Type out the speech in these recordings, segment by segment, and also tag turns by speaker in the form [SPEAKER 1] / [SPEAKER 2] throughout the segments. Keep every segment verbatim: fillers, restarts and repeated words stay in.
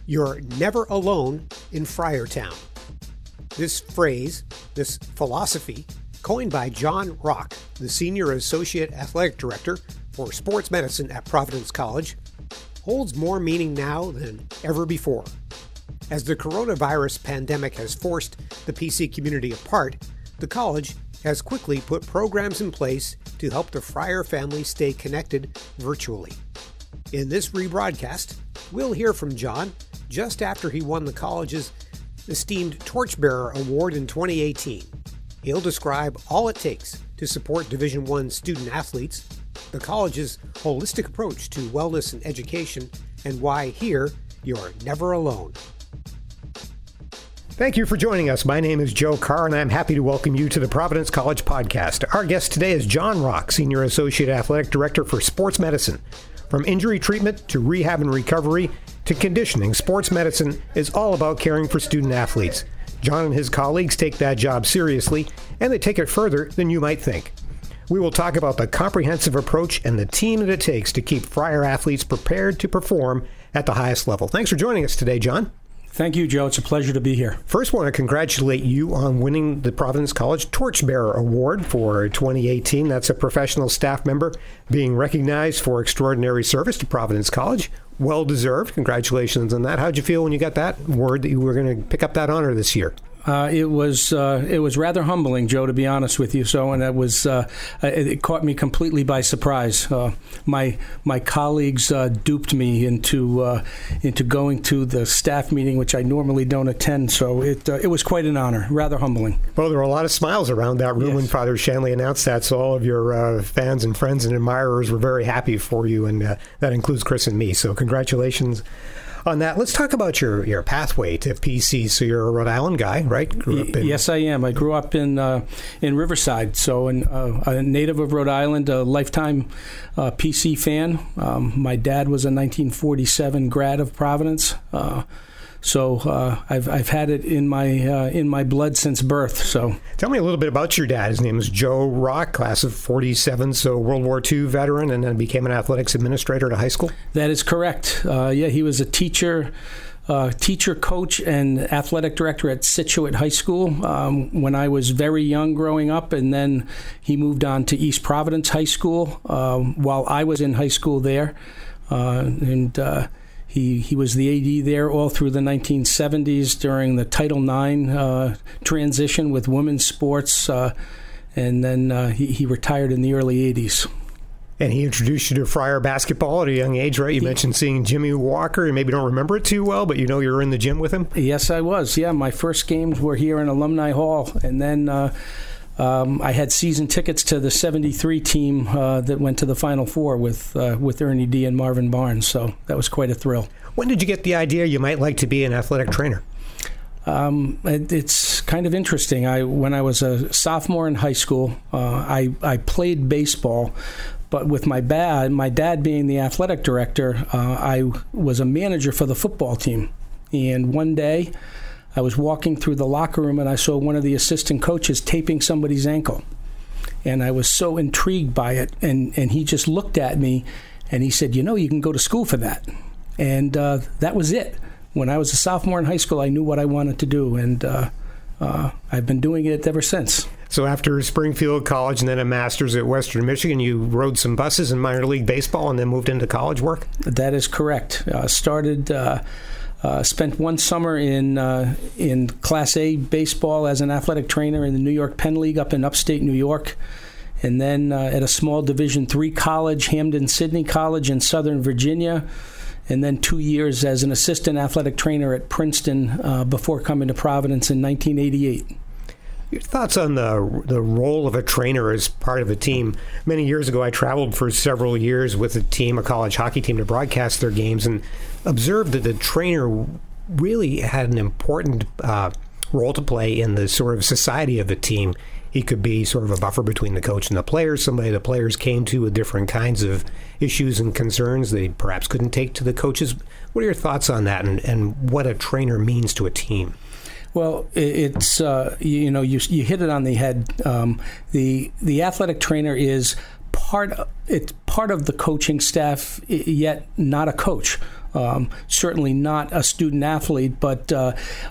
[SPEAKER 1] You're never alone in Friartown. This phrase, this philosophy, coined by John Rock, the Senior Associate Athletic Director for Sports Medicine at Providence College, holds more meaning now than ever before. As the coronavirus pandemic has forced the P C community apart, the college has quickly put programs in place to help the Friar family stay connected virtually. In this rebroadcast, we'll hear from John just after he won the college's esteemed Torchbearer Award in twenty eighteen. He'll describe all it takes to support Division I student athletes, the college's holistic approach to wellness and education, and why here you're never alone. Thank you for joining us. My name is Joe Carr, and I'm happy to welcome you to the Providence College Podcast. Our guest today is John Rock, Senior Associate Athletic Director for Sports Medicine. From injury treatment to rehab and recovery to conditioning, sports medicine is all about caring for student athletes. John and his colleagues take that job seriously, and they take it further than you might think. We will talk about the comprehensive approach and the team that it takes to keep Friar athletes prepared to perform at the highest level. Thanks for joining us today, John.
[SPEAKER 2] Thank you, Joe. It's a pleasure to be here.
[SPEAKER 1] First, I want to congratulate you on winning the Providence College Torchbearer Award for twenty eighteen. That's a professional staff member being recognized for extraordinary service to Providence College. Well deserved. Congratulations on that. How'd you feel when you got that word that you were going to pick up that honor this year?
[SPEAKER 2] Uh, it was uh, it was rather humbling, Joe, to be honest with you. So, and it was uh, it caught me completely by surprise. Uh, my my colleagues uh, duped me into uh, into going to the staff meeting, which I normally don't attend. So it uh, it was quite an honor, rather humbling.
[SPEAKER 1] Well, there were a lot of smiles around that room yes. when Father Shanley announced that. So all of your uh, fans and friends and admirers were very happy for you, and uh, that includes Chris and me. So congratulations on that. Let's talk about your, your pathway to P C. So you're a Rhode Island guy, right? Grew up in...
[SPEAKER 2] Yes, I am. I grew up in uh, in Riverside, so an, uh, a native of Rhode Island, a lifetime uh, P C fan. Um, my dad was a nineteen forty-seven grad of Providence, uh, so uh, I've I've had it in my uh, in my blood since birth. So
[SPEAKER 1] tell me a little bit about your dad. His name is Joe Rock, class of forty-seven, so World War Two veteran, and then became an athletics administrator at a high school.
[SPEAKER 2] That is correct. Uh, yeah, he was a teacher. Uh, teacher, coach, and athletic director at Scituate High School um, when I was very young growing up, and then he moved on to East Providence High School um, while I was in high school there, uh, and uh, he he was the A D there all through the nineteen seventies during the Title nine uh, transition with women's sports, uh, and then uh, he, he retired in the early eighties.
[SPEAKER 1] And he introduced you to Friar basketball at a young age, right? You he, mentioned seeing Jimmy Walker, and maybe don't remember it too well, but you know you were in the gym with him?
[SPEAKER 2] Yes, I was. Yeah, my first games were here in Alumni Hall. And then uh, um, I had season tickets to the seventy-three team uh, that went to the Final Four with, uh, with Ernie D. and Marvin Barnes. So that was quite a thrill.
[SPEAKER 1] When did you get the idea you might like to be an athletic trainer?
[SPEAKER 2] Um, it, it's kind of interesting. I when I was a sophomore in high school, uh, I, I played baseball. But with my dad, my dad being the athletic director, uh, I was a manager for the football team. And one day, I was walking through the locker room and I saw one of the assistant coaches taping somebody's ankle. And I was so intrigued by it. And, and he just looked at me and he said, you know, you can go to school for that. And uh, that was it. When I was a sophomore in high school, I knew what I wanted to do. And uh, uh, I've been doing it ever since.
[SPEAKER 1] So after Springfield College and then a master's at Western Michigan, you rode some buses in minor league baseball and then moved into college work?
[SPEAKER 2] That is correct. Uh, started, uh, uh, spent one summer in uh, in Class A baseball as an athletic trainer in the New York Penn League up in upstate New York. And then uh, at a small Division three college, Hampden-Sydney College in Southern Virginia. And then two years as an assistant athletic trainer at Princeton uh, before coming to Providence in nineteen eighty-eight.
[SPEAKER 1] Your thoughts on the the role of a trainer as part of a team? Many years ago, I traveled for several years with a team, a college hockey team, to broadcast their games and observed that the trainer really had an important uh, role to play in the sort of society of the team. He could be sort of a buffer between the coach and the players, somebody the players came to with different kinds of issues and concerns they perhaps couldn't take to the coaches. What are your thoughts on that and, and what a trainer means to a team?
[SPEAKER 2] Well, it's uh, you know you you hit it on the head. Um, the the athletic trainer is part of, it's part of the coaching staff, yet not a coach. Um, certainly not a student athlete, but uh,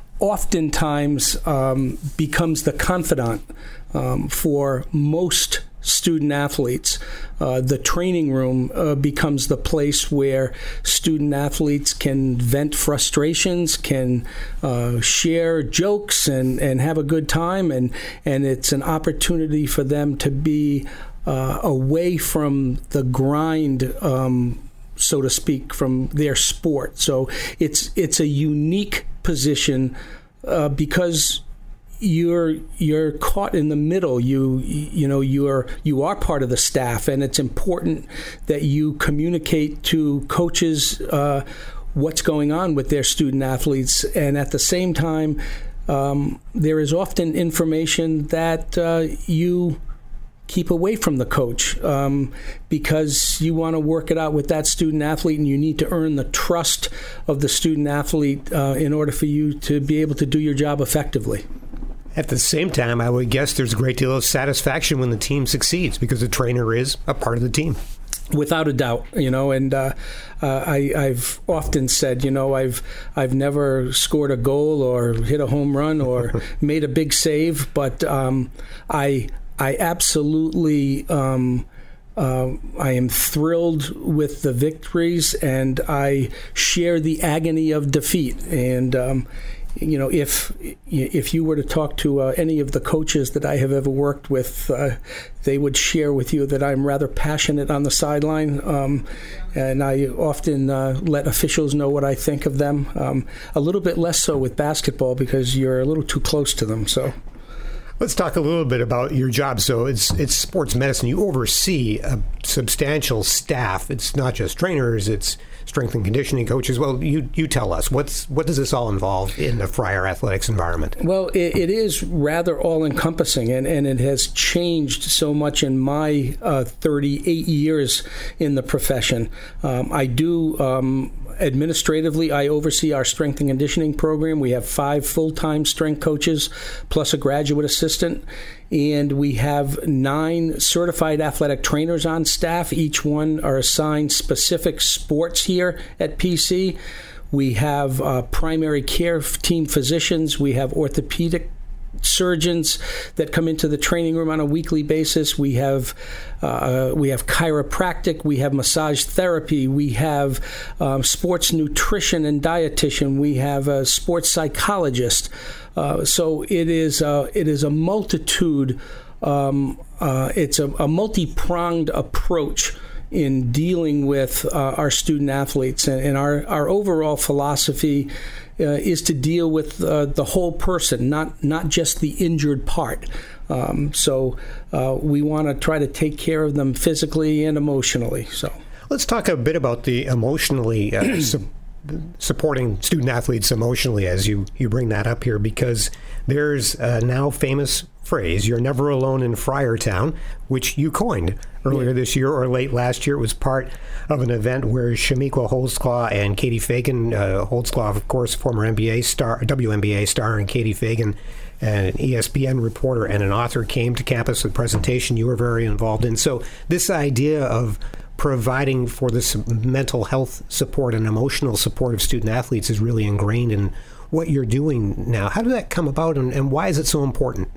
[SPEAKER 2] oftentimes um, becomes the confidant um, for most student athletes. Uh, the training room uh, becomes the place where student athletes can vent frustrations, can uh, share jokes, and, and have a good time, and, and it's an opportunity for them to be uh, away from the grind, um, so to speak, from their sport. So it's it's a unique position uh, because you're you're caught in the middle. You you know you're you are part of the staff, and it's important that you communicate to coaches uh, what's going on with their student athletes, and at the same time, um, there is often information that uh, you keep away from the coach um, because you want to work it out with that student athlete, and you need to earn the trust of the student athlete uh, in order for you to be able to do your job effectively.
[SPEAKER 1] At the same time, I would guess there's a great deal of satisfaction when the team succeeds because the trainer is a part of the team.
[SPEAKER 2] Without a doubt, you know, and uh, uh, I, I've often said, you know, I've I've never scored a goal or hit a home run or made a big save, but um, I I absolutely um, uh, I am thrilled with the victories, and I share the agony of defeat. And um, you know, if if you were to talk to uh, any of the coaches that I have ever worked with, uh, they would share with you that I'm rather passionate on the sideline, um, and I often uh, let officials know what I think of them. Um, a little bit less so with basketball because you're a little too close to them. So.
[SPEAKER 1] Let's talk a little bit about your job. So it's it's sports medicine. You oversee a substantial staff. It's not just trainers. It's strength and conditioning coaches. Well, you you tell us what's what does this all involve in the Friar Athletics environment?
[SPEAKER 2] Well, it, it is rather all encompassing, and, and it has changed so much in my uh, thirty-eight years in the profession. Um, I do. Um, Administratively, I oversee our strength and conditioning program. We have five full-time strength coaches plus a graduate assistant, and we have nine certified athletic trainers on staff. Each one are assigned specific sports here at P C. We have uh, primary care team physicians. We have orthopedic surgeons that come into the training room on a weekly basis. We have uh, we have chiropractic, we have massage therapy, we have um, sports nutrition and dietitian, we have a sports psychologist. Uh, so it is uh, it is a multitude. Um, uh, it's a, a multi-pronged approach in dealing with uh, our student athletes, and, and our our overall philosophy Uh, is to deal with uh, the whole person, not not just the injured part. Um, so uh, we want to try to take care of them physically and emotionally. So
[SPEAKER 1] let's talk a bit about the emotionally uh, su- supporting student athletes emotionally as you, you bring that up here, because there's a now famous phrase, "You're never alone in Friartown," which you coined earlier this year or late last year. It was part of an event where Shamiqua Holdsclaw and Katie Fagan, uh, Holdsclaw, of course, former N B A star, W N B A star, and Katie Fagan, an E S P N reporter and an author, came to campus with a presentation you were very involved in. So this idea of providing for this mental health support and emotional support of student athletes is really ingrained in what you're doing now. How did that come about, and, and why is it so important?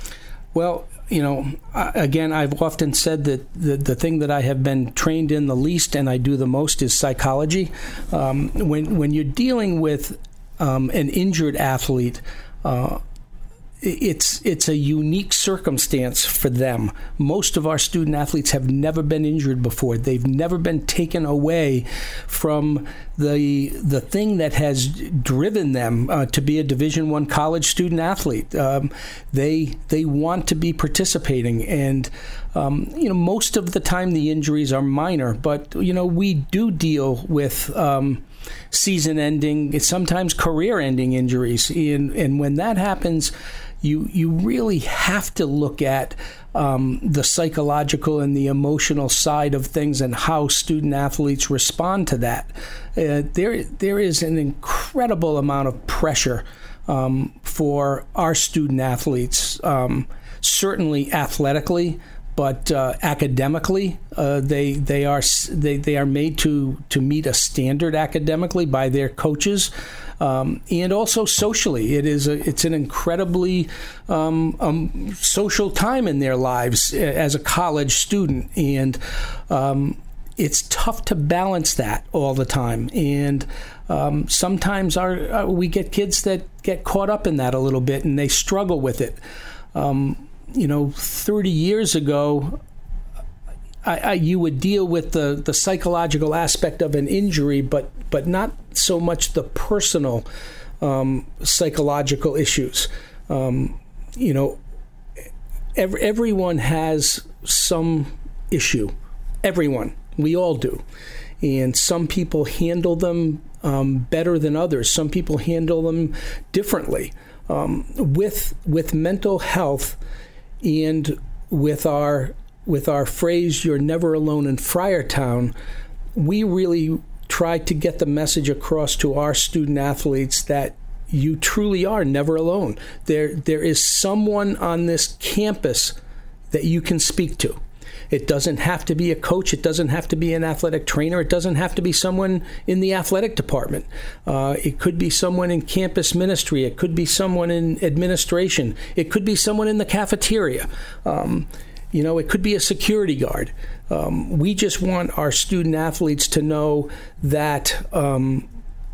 [SPEAKER 2] Well, you know, again, I've often said that the, the thing that I have been trained in the least and I do the most is psychology. Um, when when you're dealing with um, an injured athlete, uh, it's it's a unique circumstance for them. Most of our student athletes have never been injured before. They've never been taken away from the the thing that has driven them uh, to be a Division One college student athlete. Um, they they want to be participating, and um, you know, most of the time the injuries are minor, but you know, we do deal with Um, season-ending, sometimes career-ending injuries, and, and when that happens, you you really have to look at um, the psychological and the emotional side of things and how student athletes respond to that. Uh, there there is an incredible amount of pressure um, for our student athletes, um, certainly athletically, but uh, academically, uh, they they are they, they are made to to meet a standard academically by their coaches, um, and also socially. It is a, it's an incredibly um, um, social time in their lives as a college student, and um, it's tough to balance that all the time. And um, sometimes our uh, we get kids that get caught up in that a little bit, and they struggle with it. Um, You know, thirty years ago, I, I, you would deal with the, the psychological aspect of an injury, but but not so much the personal um, psychological issues. Um, you know, ev- everyone has some issue. Everyone. We all do. And some people handle them um, better than others. Some people handle them differently. Um, with with mental health, and with our with our phrase, "You're never alone in Friartown," we really try to get the message across to our student athletes that you truly are never alone. There there is someone on this campus that you can speak to. It doesn't have to be a coach. It doesn't have to be an athletic trainer. It doesn't have to be someone in the athletic department. Uh, it could be someone in campus ministry. It could be someone in administration. It could be someone in the cafeteria. Um, you know, it could be a security guard. Um, we just want our student athletes to know that um,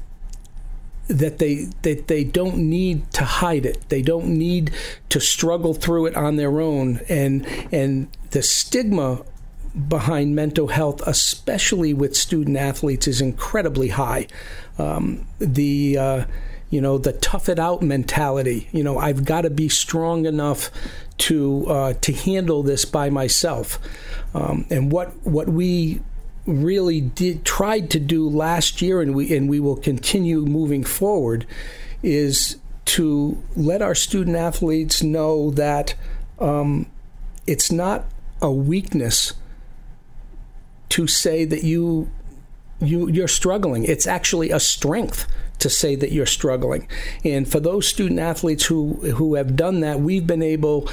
[SPEAKER 2] that they that they don't need to hide it. They don't need to struggle through it on their own. And and the stigma behind mental health, especially with student athletes, is incredibly high. Um, the uh, you know the tough it out mentality. You know, I've got to be strong enough to uh, to handle this by myself. Um, and what what we really did tried to do last year, and we and we will continue moving forward, is to let our student athletes know that um, it's not a weakness to say that you you you're struggling. It's actually a strength to say that you're struggling. And for those student athletes who who have done that, we've been able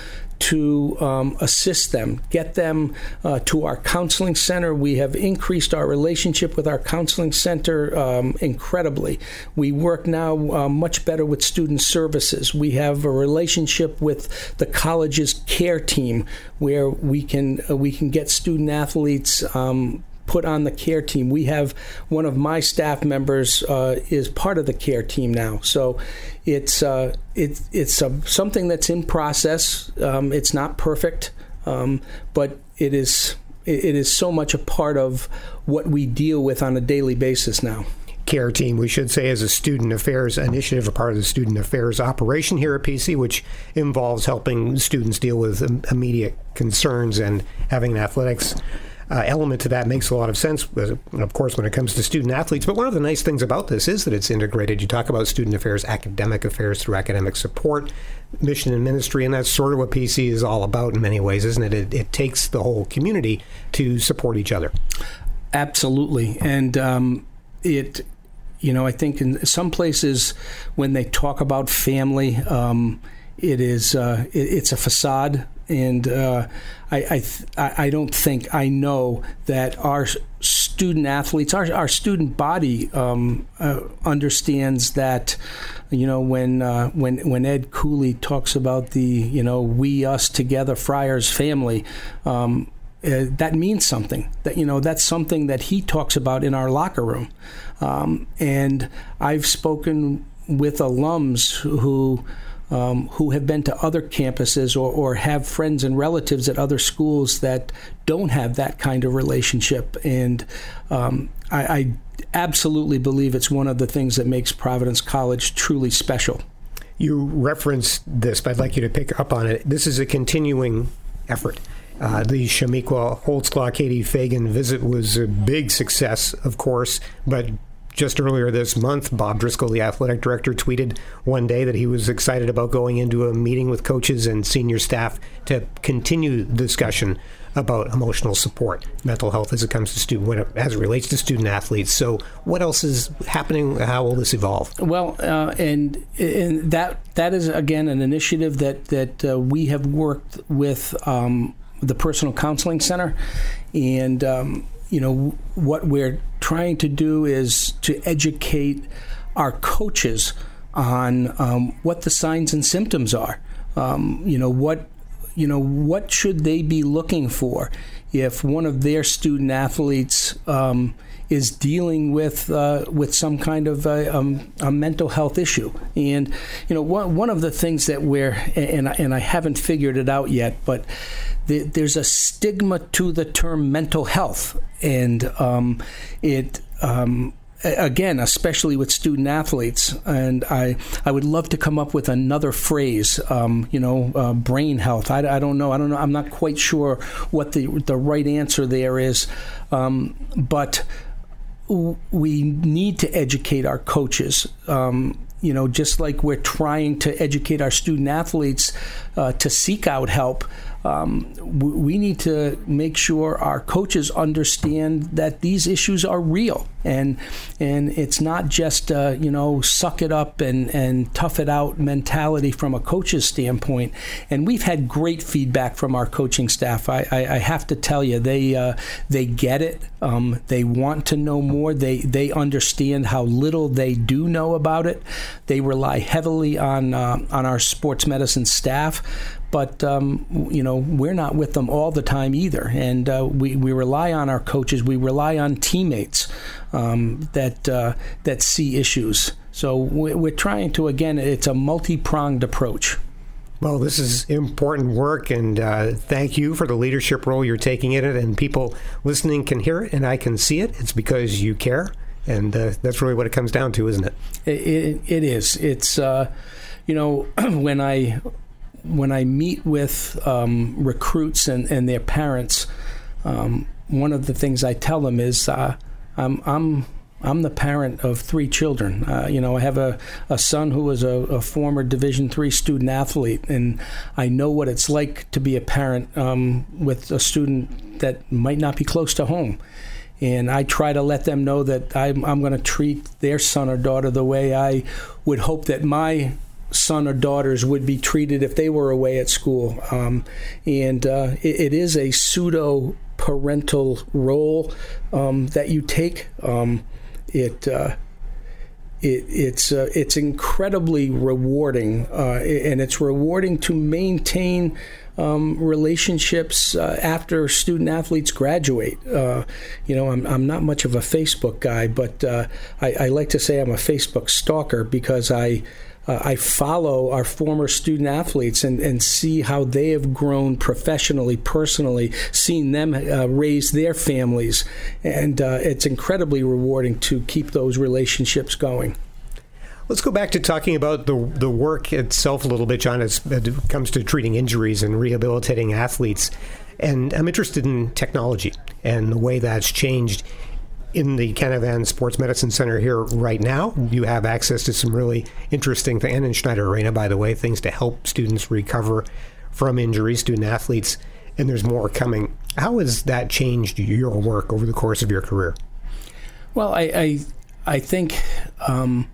[SPEAKER 2] to um, assist them, get them uh, to our counseling center. We have increased our relationship with our counseling center um, incredibly. We work now uh, much better with student services. We have a relationship with the college's care team where we can uh, we can get student athletes um, put on the care team. We have one of my staff members uh, is part of the care team now. So it's uh, it, it's uh, something that's in process. Um, it's not perfect, um, but it is it is so much a part of what we deal with on a daily basis now.
[SPEAKER 1] Care team, we should say, is a student affairs initiative, a part of the student affairs operation here at P C, which involves helping students deal with immediate concerns, and having an athletics Uh, element to that makes a lot of sense, of course, when it comes to student athletes. But one of the nice things about this is that it's integrated. You talk about student affairs, academic affairs through academic support, mission and ministry, and that's sort of what P C is all about in many ways, isn't it? It, it takes the whole community to support each other.
[SPEAKER 2] Absolutely. And um, it, you know, I think in some places when they talk about family, um, it is uh, it, it's a facade. And uh, I, I, th- I don't think I know that our student athletes, our, our student body um, uh, understands that, you know, when uh, when when Ed Cooley talks about the, you know, we, us, together, Friars family, um, uh, that means something. That, you know, that's something that he talks about in our locker room. Um, and I've spoken with alums who. Um, who have been to other campuses or, or have friends and relatives at other schools that don't have that kind of relationship. And um, I, I absolutely believe it's one of the things that makes Providence College truly special.
[SPEAKER 1] You referenced this, but I'd like you to pick up on it. This is a continuing effort. Uh, the Chamiqua Holtzclaw Katie Fagan visit was a big success, of course, but just earlier this month, Bob Driscoll, the athletic director, tweeted one day that he was excited about going into a meeting with coaches and senior staff to continue the discussion about emotional support, mental health as it comes to student, when it, as it relates to student athletes. So, what else is happening? How will this evolve?
[SPEAKER 2] Well, uh, and and that that is again an initiative that that uh, we have worked with um, the Personal Counseling Center, and um, you know what we're trying to do is to educate our coaches on um, what the signs and symptoms are. Um, you know what you know what should they be looking for if one of their student athletes um, is dealing with uh, with some kind of a, um, a mental health issue. And you know, one one of the things that we're and I, and I haven't figured it out yet, but the, there's a stigma to the term mental health, and um, it. Um, Again, especially with student athletes, and I, I would love to come up with another phrase. Um, you know, uh, brain health. I, I don't know. I don't know. I'm not quite sure what the the right answer there is, um, but we need to educate our coaches. Um, you know, just like we're trying to educate our student athletes uh, to seek out help. Um, we need to make sure our coaches understand that these issues are real, and and it's not just uh, you know suck it up and, and tough it out mentality from a coach's standpoint. And we've had great feedback from our coaching staff. I, I, I have to tell you, they uh, they get it. Um, they want to know more. They they understand how little they do know about it. They rely heavily on uh, on our sports medicine staff. But, um, you know, we're not with them all the time either. And uh, we, we rely on our coaches. We rely on teammates um, that uh, that see issues. So we're trying to, again, it's a multi-pronged approach.
[SPEAKER 1] Well, this is important work, and uh, thank you for the leadership role you're taking in it. And people listening can hear it, and I can see it. It's because you care, and uh, that's really what it comes down to, isn't it?
[SPEAKER 2] It, it, it is. It's, uh, you know, when I... When I meet with um, recruits and, and their parents, um, one of the things I tell them is uh, I'm I'm I'm the parent of three children. Uh, you know, I have a, a son who was a, a former Division three student athlete, and I know what it's like to be a parent um, with a student that might not be close to home. And I try to let them know that I'm, I'm going to treat their son or daughter the way I would hope that my son or daughters would be treated if they were away at school. Um, and uh, it, it is a pseudo parental role um, that you take. Um, it, uh, it it's uh, it's incredibly rewarding, uh, and it's rewarding to maintain um, relationships uh, after student athletes graduate. Uh, you know, I'm I'm not much of a Facebook guy, but uh, I, I like to say I'm a Facebook stalker because I. Uh, I follow our former student athletes and, and see how they have grown professionally, personally, seeing them uh, raise their families. And uh, it's incredibly rewarding to keep those relationships going.
[SPEAKER 1] Let's go back to talking about the the work itself a little bit, John, as it comes to treating injuries and rehabilitating athletes. And I'm interested in technology and the way that's changed. In the Canavan Sports Medicine Center here right now, you have access to some really interesting things, and in Schneider Arena, by the way, things to help students recover from injuries, student athletes, and there's more coming. How has that changed your work over the course of your career?
[SPEAKER 2] Well, I I, I think, um,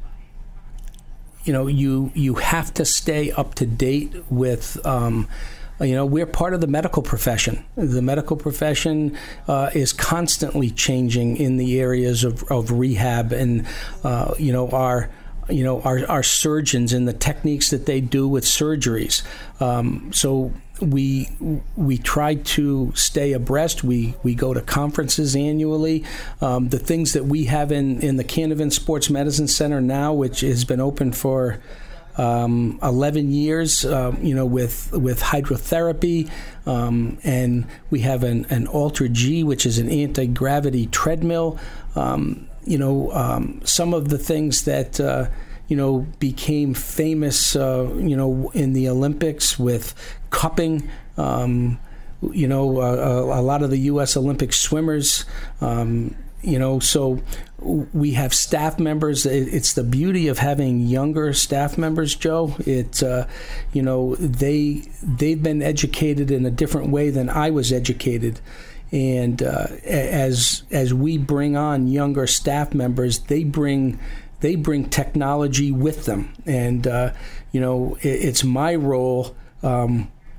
[SPEAKER 2] you know, you you have to stay up to date with um, You know, we're part of the medical profession. The medical profession uh, is constantly changing in the areas of, of rehab, and uh, you know our you know our, our surgeons and the techniques that they do with surgeries. Um, so we we try to stay abreast. We we go to conferences annually. Um, the things that we have in in the Canavan Sports Medicine Center now, which has been open for Um, eleven years, um, you know, with with hydrotherapy, um, and we have an, an Ultra G, which is an anti-gravity treadmill. Um, you know, um, some of the things that uh, you know became famous, uh, you know, in the Olympics with cupping. Um, you know, uh, a, a lot of the U S Olympic swimmers. Um, You know, so we have staff members. It's the beauty of having younger staff members, Joe. It's, uh, you know, they, they've been educated in a different way than I was educated. And uh, as as we bring on younger staff members, they bring they bring technology with them. And, uh, you know, it, it's my role um,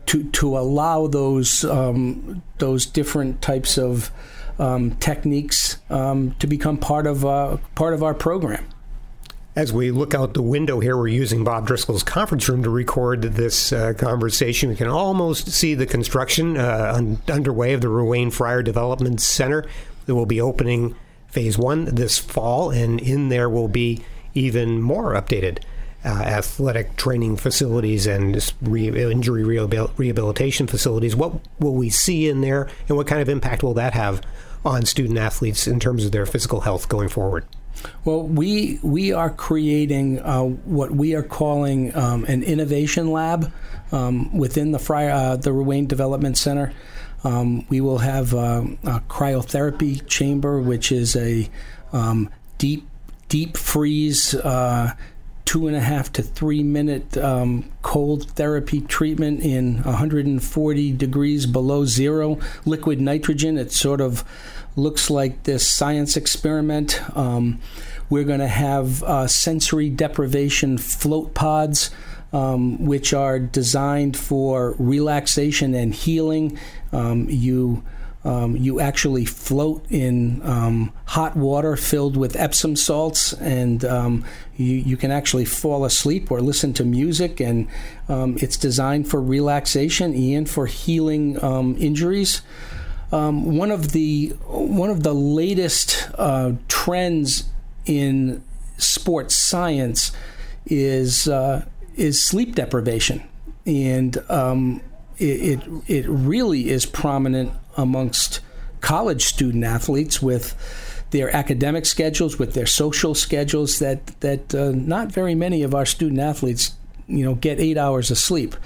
[SPEAKER 2] to to allow those um, those different types of um, techniques um, to become part of uh, part of our program.
[SPEAKER 1] As we look out the window here, we're using Bob Driscoll's conference room to record this uh, conversation. We can almost see the construction uh, un- underway of the Ruane Fryer Development Center that will be opening phase one this fall, and in there will be even more updated uh, athletic training facilities and re- injury rehabil- rehabilitation facilities. What will we see in there, and what kind of impact will that have on student athletes in terms of their physical health going forward?
[SPEAKER 2] Well, we we are creating uh, what we are calling um, an innovation lab um, within the Fryer, uh, the Ruane Development Center. Um, we will have uh, a cryotherapy chamber, which is a um, deep deep freeze, uh, two and a half to three minute um, cold therapy treatment in one hundred forty degrees below zero, liquid nitrogen. It sort of looks like this science experiment. Um, we're going to have uh, sensory deprivation float pods, um, which are designed for relaxation and healing. Um, you um, you actually float in um, hot water filled with Epsom salts, and um, you, you can actually fall asleep or listen to music, and um, it's designed for relaxation and for healing um, injuries. Um, one of the one of the latest uh, trends in sports science is uh, is sleep deprivation, and um, it, it it really is prominent amongst college student athletes with their academic schedules, with their social schedules. That that uh, not very many of our student athletes, you know, get eight hours of sleep.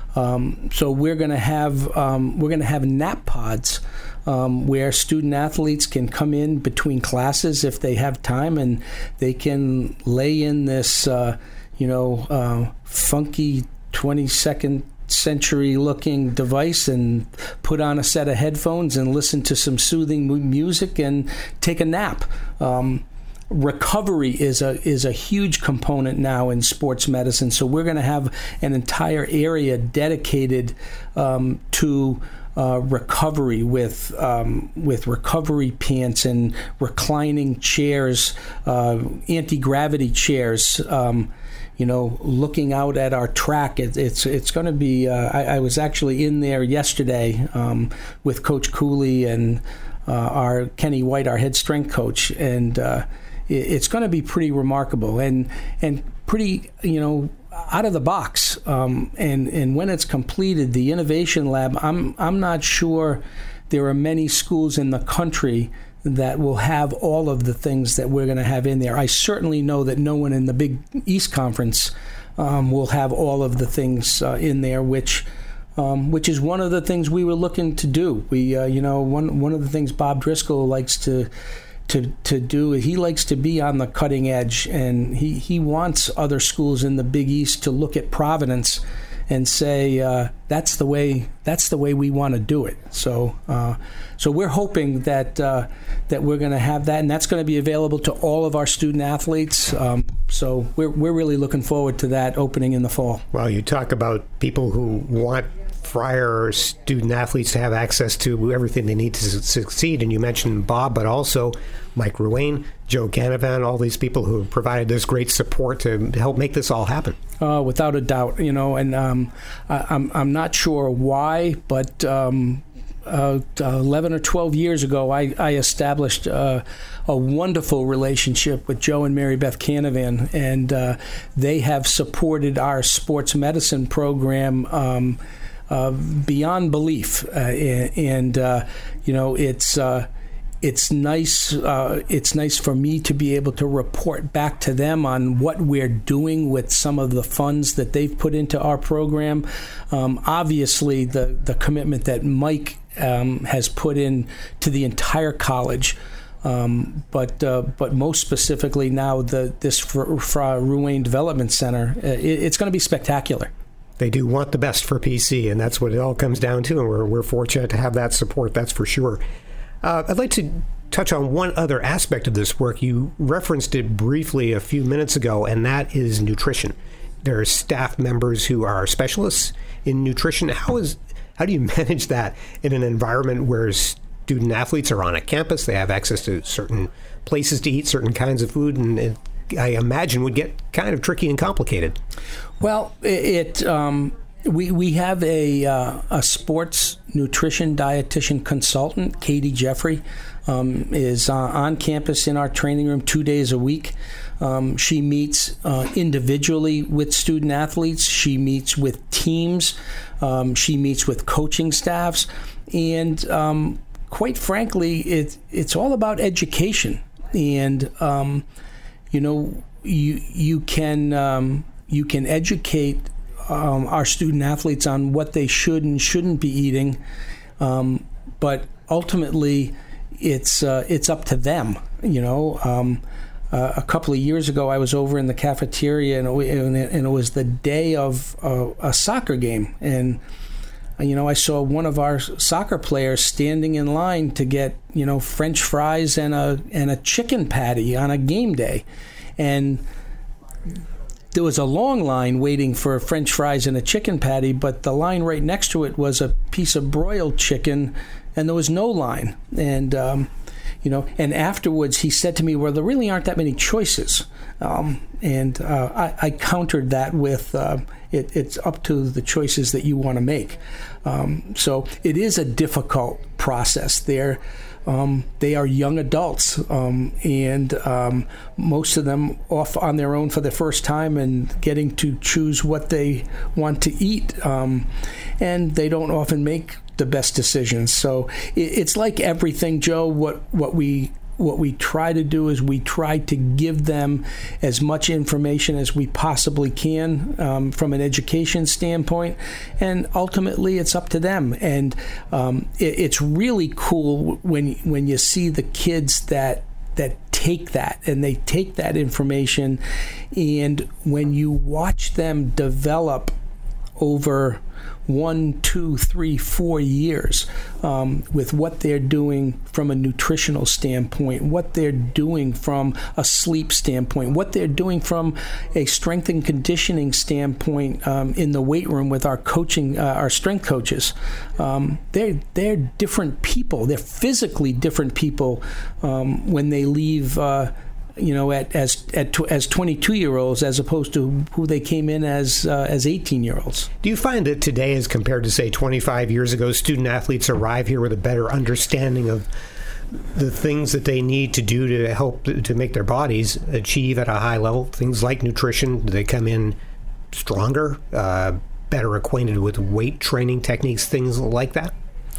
[SPEAKER 2] Um, so we're going to have um, we're going to have nap pods um, where student athletes can come in between classes if they have time, and they can lay in this uh, you know uh, funky twenty-second century looking device and put on a set of headphones and listen to some soothing music and take a nap. Um, Recovery is a is a huge component now in sports medicine, so we're going to have an entire area dedicated um, to uh, recovery with um, with recovery pants and reclining chairs, uh, anti-gravity chairs. Um, you know, looking out at our track, it, it's it's going to be. Uh, I, I was actually in there yesterday um, with Coach Cooley and uh, our Kenny White, our head strength coach, and. Uh, It's going to be pretty remarkable and and pretty, you know, out of the box. Um, and and when it's completed, the innovation lab, I'm I'm not sure there are many schools in the country that will have all of the things that we're going to have in there. I certainly know that no one in the Big East Conference um, will have all of the things uh, in there, which. Um, which is one of the things we were looking to do. We, uh, you know, one one of the things Bob Driscoll likes to. To, to do, he likes to be on the cutting edge, and he, he wants other schools in the Big East to look at Providence and say uh, that's the way that's the way we want to do it. So uh, so we're hoping that uh, that we're going to have that, and that's going to be available to all of our student athletes. Um, so we're we're really looking forward to that opening in the fall.
[SPEAKER 1] Well, you talk about people who want Fryer student athletes to have access to everything they need to su- succeed. And you mentioned Bob, but also Mike Ruane, Joe Canavan, all these people who have provided this great support to help make this all happen.
[SPEAKER 2] Uh, without a doubt, you know, and um, I, I'm I'm not sure why, but um, uh, eleven or twelve years ago, I, I established uh, a wonderful relationship with Joe and Mary Beth Canavan, and uh, they have supported our sports medicine program um, Uh, beyond belief, uh, and uh, you know it's uh, it's nice. Uh, it's nice for me to be able to report back to them on what we're doing with some of the funds that they've put into our program. Um, obviously, the the commitment that Mike um, has put in to the entire college. Um, but uh, but most specifically now, the this for, for Ruane Development Center, uh, it, it's going to be spectacular.
[SPEAKER 1] They do want the best for P C, and that's what it all comes down to, and we're, we're fortunate to have that support, that's for sure. Uh, I'd like to touch on one other aspect of this work. You referenced it briefly a few minutes ago, and that is nutrition. There are staff members who are specialists in nutrition. How is how do you manage that in an environment where student athletes are on a campus? They have access to certain places to eat certain kinds of food, and it, I imagine would get kind of tricky and complicated.
[SPEAKER 2] Well, it um, we we have a uh, a sports nutrition dietitian consultant, Katie Jeffrey, um, is uh, on campus in our training room two days a week. Um, she meets uh, individually with student athletes. She meets with teams. Um, she meets with coaching staffs, and um, quite frankly, it it's all about education. And um, you know, you you can um, you can educate um, our student athletes on what they should and shouldn't be eating, um, but ultimately, it's uh, it's up to them. You know, um, uh, a couple of years ago, I was over in the cafeteria, and it, and it was the day of uh, a soccer game, and you know, I saw one of our soccer players standing in line to get, you know, French fries and a and a chicken patty on a game day. And there was a long line waiting for French fries and a chicken patty, but the line right next to it was a piece of broiled chicken, and there was no line. And, um, you know, and afterwards he said to me, well, there really aren't that many choices. Um, and uh, I, I countered that with uh, it, it's up to the choices that you want to make. Um, so it is a difficult process. They're, um, they are young adults, um, and um, most of them off on their own for the first time and getting to choose what they want to eat. Um, and they don't often make the best decisions. So it, it's like everything, Joe. What what we What we try to do is we try to give them as much information as we possibly can um, from an education standpoint, and ultimately it's up to them. And um, it, it's really cool when when you see the kids that that take that and they take that information, and when you watch them develop over one, two, three, four years um, with what they're doing from a nutritional standpoint, what they're doing from a sleep standpoint, what they're doing from a strength and conditioning standpoint um, in the weight room with our coaching, uh, our strength coaches. Um, they're they're different people. They're physically different people um, when they leave. Uh, you know, at, as at, as twenty-two-year-olds as opposed to who they came in as uh, as eighteen-year-olds.
[SPEAKER 1] Do you find that today, as compared to, say, twenty-five years ago, student athletes arrive here with a better understanding of the things that they need to do to help to make their bodies achieve at a high level? Things like nutrition, do they come in stronger, uh, better acquainted with weight training techniques, things like that?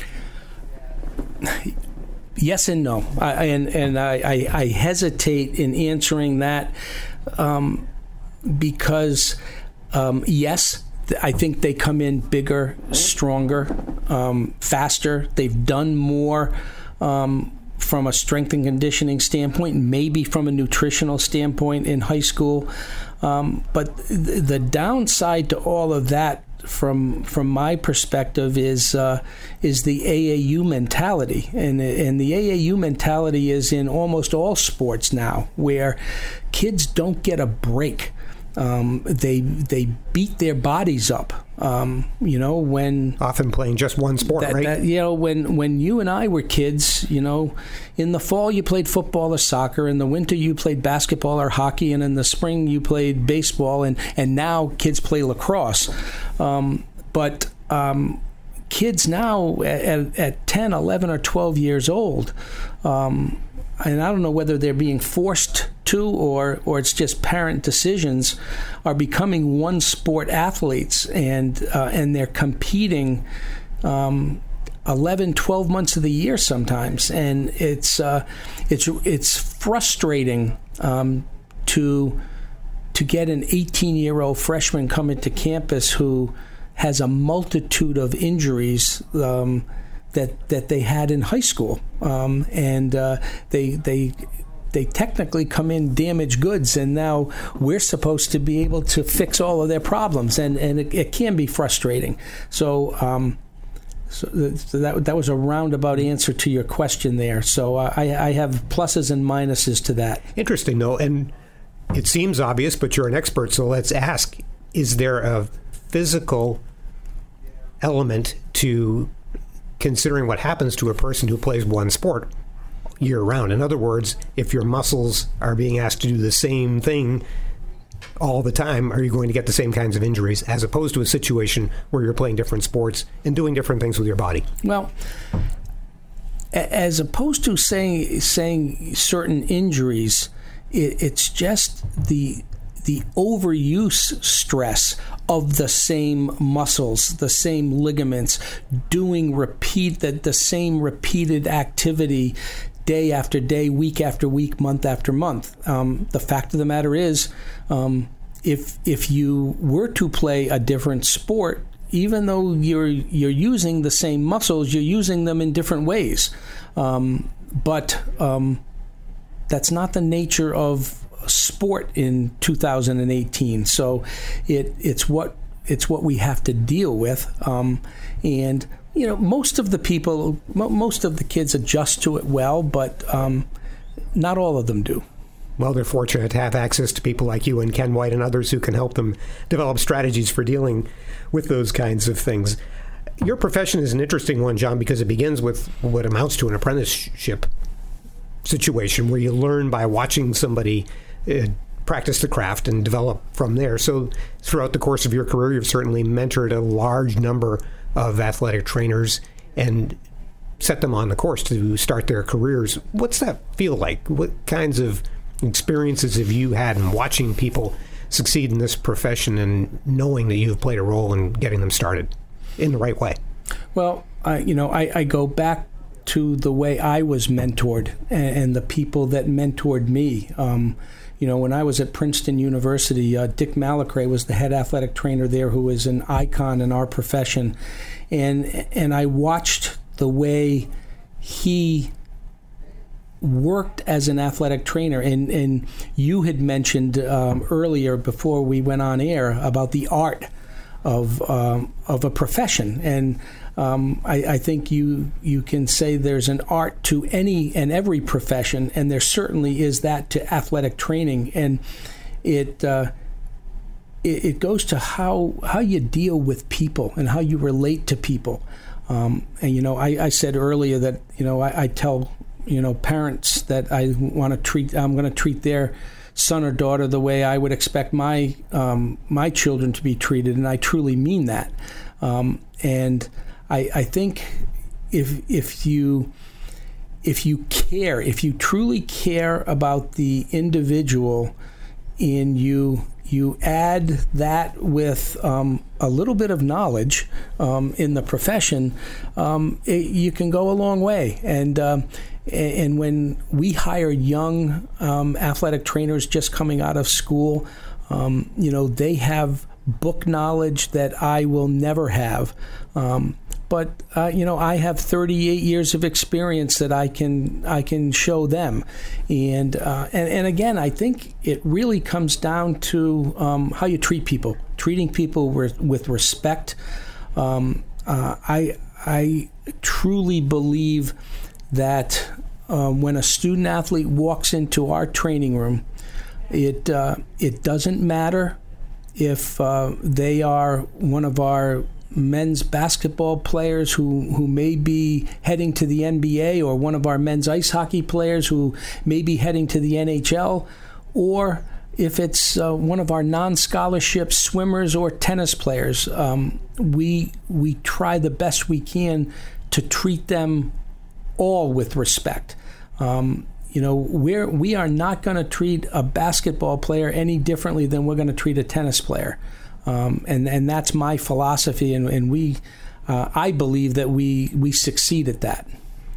[SPEAKER 2] Yes and no, I, and and I, I, I hesitate in answering that um, because um, yes, I think they come in bigger, stronger, um, faster. They've done more um, from a strength and conditioning standpoint, maybe from a nutritional standpoint in high school. Um, but th- the downside to all of that, from from my perspective, is uh, is the A A U mentality, and and the A A U mentality is in almost all sports now, where kids don't get a break. Um, they they beat their bodies up. Um, you know, when
[SPEAKER 1] often playing just one sport,
[SPEAKER 2] that,
[SPEAKER 1] right?
[SPEAKER 2] That, you know, when when you and I were kids, you know, in the fall you played football or soccer, in the winter you played basketball or hockey, and in the spring you played baseball, and and now kids play lacrosse. Um, but um, kids now at, at ten, eleven, or twelve years old, um, and I don't know whether they're being forced to or or it's just parent decisions, are becoming one sport athletes, and uh, and they're competing um, eleven, twelve months of the year sometimes, and it's uh, it's it's frustrating um, to to get an eighteen-year-old freshman coming to campus who has a multitude of injuries um, that that they had in high school, um, and uh, they they. They technically come in damaged goods, and now we're supposed to be able to fix all of their problems, and, and it, it can be frustrating. So, um, so, so that that was a roundabout answer to your question there. So uh, I, I have pluses and minuses to that.
[SPEAKER 1] Interesting, though, and it seems obvious, but you're an expert, so let's ask. is there a physical element to considering what happens to a person who plays one sport year round? In other words, if your muscles are being asked to do the same thing all the time, are you going to get the same kinds of injuries as opposed to a situation where you're playing different sports and doing different things with your body?
[SPEAKER 2] Well, as opposed to saying saying certain injuries, it, it's just the the overuse stress of the same muscles, the same ligaments, doing repeat that the same repeated activity day after day, week after week, month after month. Um, the fact of the matter is, um, if if you were to play a different sport, even though you're you're using the same muscles, you're using them in different ways. Um, but um, that's not the nature of sport in two thousand eighteen. So it it's what it's what we have to deal with. Um, and you know, most of the people, mo- most of the kids adjust to it well, but um, not all of them do.
[SPEAKER 1] Well, they're fortunate to have access to people like you and Ken White and others who can help them develop strategies for dealing with those kinds of things. Your profession is an interesting one, John, because it begins with what amounts to an apprenticeship situation where you learn by watching somebody uh, practice the craft and develop from there. So throughout the course of your career, you've certainly mentored a large number of athletic trainers and set them on the course to start their careers. What's that feel like? What kinds of experiences have you had in watching people succeed in this profession and knowing that you've played a role in getting them started in the right way?
[SPEAKER 2] Well, I, you know, I, I go back to the way I was mentored and, and the people that mentored me. Um, you know, when I was at Princeton University, uh, Dick Malacray was the head athletic trainer there, who is an icon in our profession, and and I watched the way he worked as an athletic trainer. And, and you had mentioned um, earlier before we went on air about the art of um, of a profession, and um, I, I think you you can say there's an art to any and every profession, and there certainly is that to athletic training, and it uh, it, it goes to how how you deal with people and how you relate to people. Um, and you know, I, I said earlier that you know I, I tell you know parents that I want to treat I'm going to treat their son or daughter the way I would expect my um, my children to be treated, and I truly mean that. Um, and I, I think if if you if you care, if you truly care about the individual in you, you add that with um, a little bit of knowledge um, in the profession, um, it, you can go a long way. And um, and when we hire young um, athletic trainers just coming out of school, um, you know, they have book knowledge that I will never have. Um, but uh, you know, I have thirty-eight years of experience that I can I can show them, and uh, and and again, I think it really comes down to um, how you treat people, treating people with, with respect. Um, uh, I I truly believe that uh, when a student athlete walks into our training room, it uh, it doesn't matter if uh, they are one of our men's basketball players who, who may be heading to the N B A, or one of our men's ice hockey players who may be heading to the N H L, or if it's uh, one of our non-scholarship swimmers or tennis players. Um, we we try the best we can to treat them all with respect. Um, you know, we're, we are not going to treat a basketball player any differently than we're going to treat a tennis player. Um, and, and that's my philosophy, and, and we, uh, I believe that we, we succeed at that.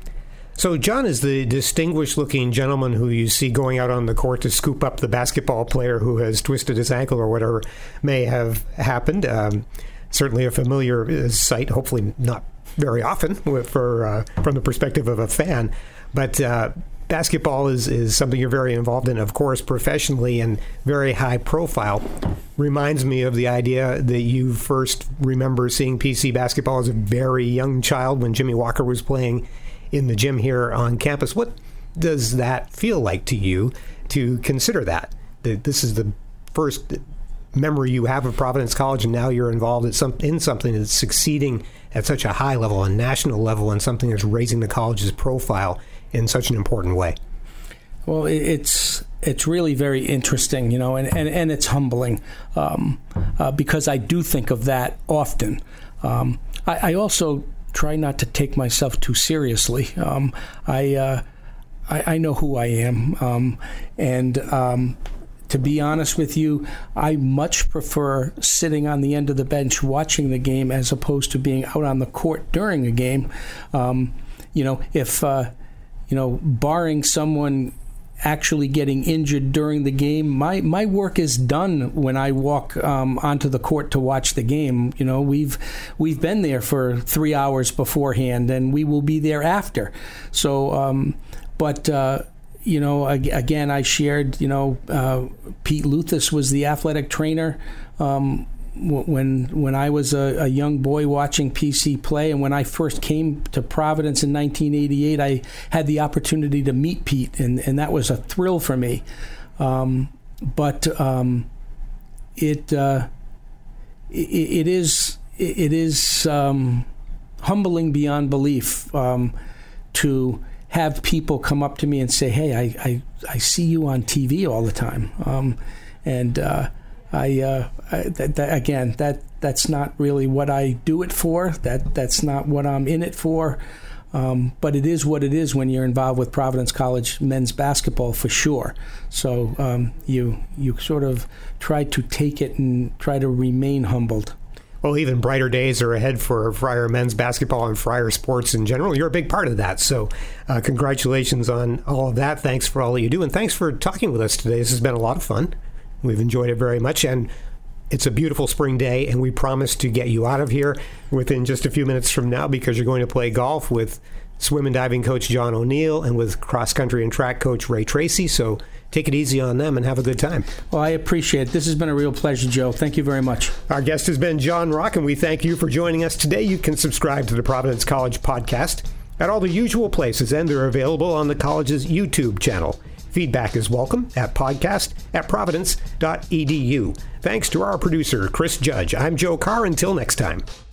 [SPEAKER 1] So John is the distinguished-looking gentleman who you see going out on the court to scoop up the basketball player who has twisted his ankle or whatever may have happened. Um, certainly a familiar sight, hopefully not very often for uh, from the perspective of a fan. But uh, basketball is, is something you're very involved in, of course, professionally and very high profile. Reminds me of the idea that you first remember seeing P C basketball as a very young child when Jimmy Walker was playing in the gym here on campus. What does that feel like to you to consider that? That this is the first memory you have of Providence College, and now you're involved in, some, in something that's succeeding at such a high level, a national level, and something that's raising the college's profile in such an important way?
[SPEAKER 2] Well, it's it's really very interesting, you know, and, and, and it's humbling um, uh, because I do think of that often. Um, I, I also try not to take myself too seriously. Um, I, uh, I I know who I am, um, and um, to be honest with you, I much prefer sitting on the end of the bench watching the game as opposed to being out on the court during a game. Um, you know, if uh, you know, barring someone actually getting injured during the game, my my work is done when I walk um, onto the court to watch the game. You know, we've we've been there for three hours beforehand, and we will be there after. So, um, but uh, you know, again, I shared. You know, uh, Pete Luthus was the athletic trainer um, when when I was a, a young boy watching P C play, and when I first came to Providence in nineteen eighty-eight, I had the opportunity to meet Pete, and, and that was a thrill for me. Um, but um, it, uh, it it is it is um, humbling beyond belief um, to have people come up to me and say, "Hey, I I, I see you on T V all the time," um, and uh, I, uh, I that, that, again, that that's not really what I do it for. That that's not what I'm in it for. Um, but it is what it is when you're involved with Providence College men's basketball, for sure. So um, you you sort of try to take it and try to remain humbled.
[SPEAKER 1] Well, even brighter days are ahead for Friar men's basketball and Friar sports in general. You're a big part of that. So uh, congratulations on all of that. Thanks for all that you do. And thanks for talking with us today. This has been a lot of fun. We've enjoyed it very much, and it's a beautiful spring day, and we promise to get you out of here within just a few minutes from now, because you're going to play golf with swim and diving coach John O'Neill and with cross-country and track coach Ray Tracy. So take it easy on them and have a good time.
[SPEAKER 2] Well, I appreciate it. This has been a real pleasure, Joe. Thank you very much.
[SPEAKER 1] Our guest has been John Rock, and we thank you for joining us today. You can subscribe to the Providence College podcast at all the usual places, and they're available on the college's YouTube channel. Feedback is welcome at podcast at providence dot e d u. Thanks to our producer, Chris Judge. I'm Joe Carr. Until next time.